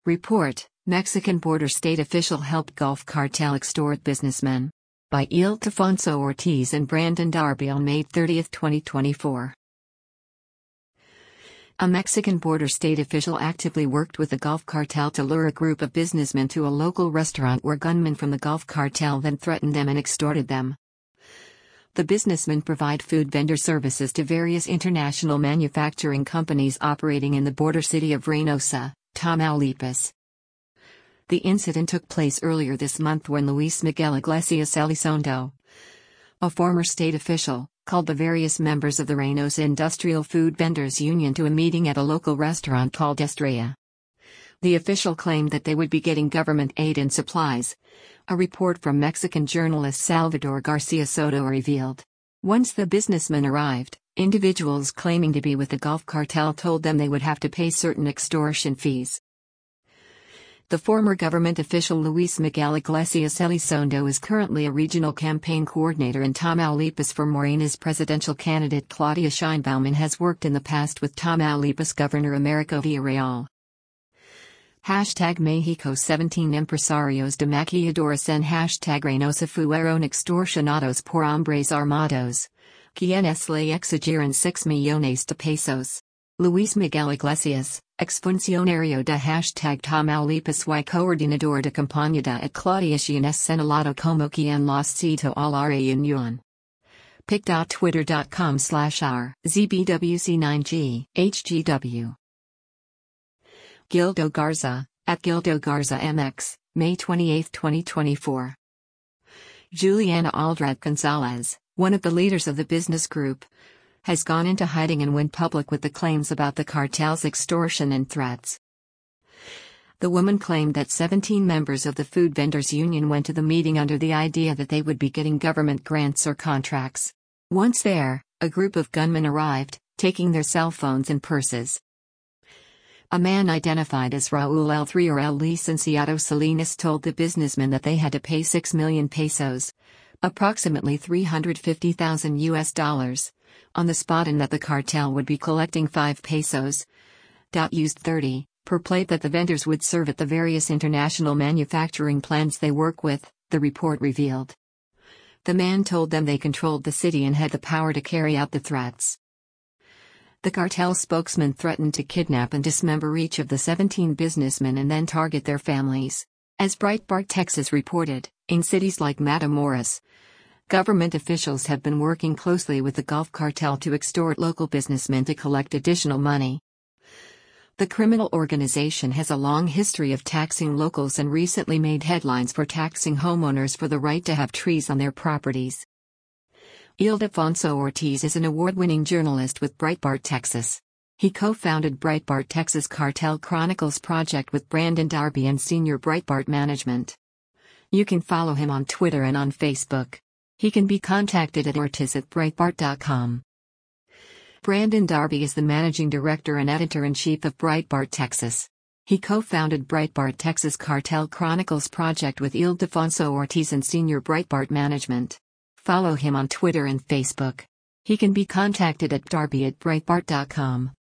Report: Mexican border state official helped Gulf cartel extort businessmen. By Ildefonso Ortiz and Brandon Darby on May 30, 2024. A Mexican border state official actively worked with the Gulf cartel to lure a group of businessmen to a local restaurant where gunmen from the Gulf cartel then threatened them and extorted them. The businessmen provide food vendor services to various international manufacturing companies operating in the border city of Reynosa, Tamaulipas. The incident took place earlier this month when Luis Miguel Iglesias Elizondo, a former state official, called the various members of the Reynosa Industrial Food Vendors Union to a meeting at a local restaurant called Estrella. The official claimed that they would be getting government aid and supplies, a report from Mexican journalist Salvador Garcia Soto revealed. Once the businessmen arrived, individuals claiming to be with the Gulf cartel told them they would have to pay certain extortion fees. The former government official Luis Miguel Iglesias Elizondo is currently a regional campaign coordinator in Tamaulipas for Morena's presidential candidate Claudia Sheinbaum and has worked in the past with Tamaulipas Governor Americo Villarreal. Mexico 17 empresarios de maquilladoras en Reynosa fueron extorsionados por hombres armados, quienes le exigieron 6 millones de pesos. Luis Miguel Iglesias, exfuncionario de Tamaulipas y coordinador de campaña de Claudia Sheinbaum es señalado como quien los citó a la reunión. pic.twitter.com/r/ZBWC9G HGW. Gildo Garza, at Gildo Garza MX, May 28, 2024. Juliana Aldred Gonzalez, one of the leaders of the business group, has gone into hiding and went public with the claims about the cartel's extortion and threats. The woman claimed that 17 members of the Food Vendors Union went to the meeting under the idea that they would be getting government grants or contracts. Once there, a group of gunmen arrived, taking their cell phones and purses. A man identified as Raul L3 or El Licenciado Salinas told the businessmen that they had to pay 6 million pesos, approximately $350,000, on the spot and that the cartel would be collecting 5 pesos, used 30, per plate that the vendors would serve at the various international manufacturing plants they work with, the report revealed. The man told them they controlled the city and had the power to carry out the threats. The cartel spokesman threatened to kidnap and dismember each of the 17 businessmen and then target their families. As Breitbart Texas reported, in cities like Matamoros, government officials have been working closely with the Gulf cartel to extort local businessmen to collect additional money. The criminal organization has a long history of taxing locals and recently made headlines for taxing homeowners for the right to have trees on their properties. Ildefonso Ortiz is an award-winning journalist with Breitbart Texas. He co-founded Breitbart Texas Cartel Chronicles project with Brandon Darby and senior Breitbart management. You can follow him on Twitter and on Facebook. He can be contacted at ortiz@breitbart.com. Brandon Darby is the managing director and editor-in-chief of Breitbart Texas. He co-founded Breitbart Texas Cartel Chronicles project with Ildefonso Ortiz and senior Breitbart management. Follow him on Twitter and Facebook. He can be contacted at darby@breitbart.com.